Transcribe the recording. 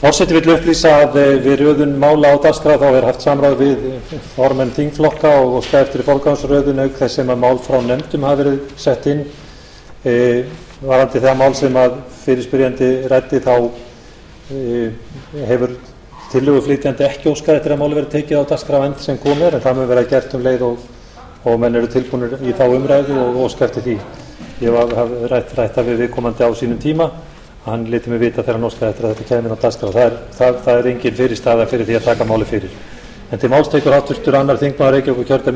Forseti vill upplýsa að við röðun mála á dagskrá þá haft samráð við formenn þingflokka og óskað eftir forgangsröðun auk þess sem að mál frá nefndum hafa verið sett inn. Varðandi það mál sem að fyrirspyrjandi ræddi þá hefur tillöguflytjandi ekki óskað eftir að máli verið tekið á dagskrá enn sem komið en það mun vera gert leið og menn eru tilbúnir í þá umræðu og óskað eftir því. Ég hef rætt það við viðkomandi á sínum tíma. Hann léti mig vita þegar hann óskaði eftir að þetta kæmi inn á dagskrá. Það er engin fyrirstaða fyrir því að taka máli fyrir. En til máls tekur hv. 2. þingmaður Reykjavíkurkjördæmis